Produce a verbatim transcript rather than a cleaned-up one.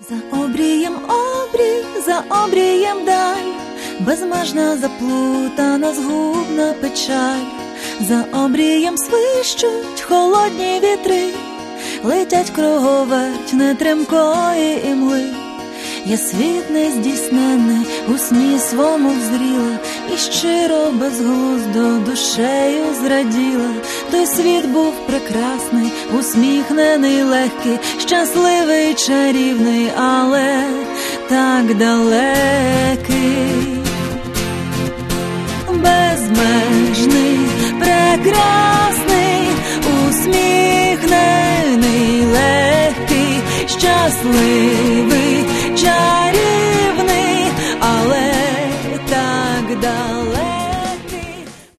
За обрієм обрій, за обрієм даль, безмежна заплутана згубна печаль. За обрієм свищуть холодні вітри, летять круговерть нетремкої імли. Я світ нездійсненний у сні свому взріла, і щиро безглуздо душею зраділа. Той світ був прекрасний, усміхнений, легкий, щасливий, чарівний, але так далекий. Безмежний, прекрасний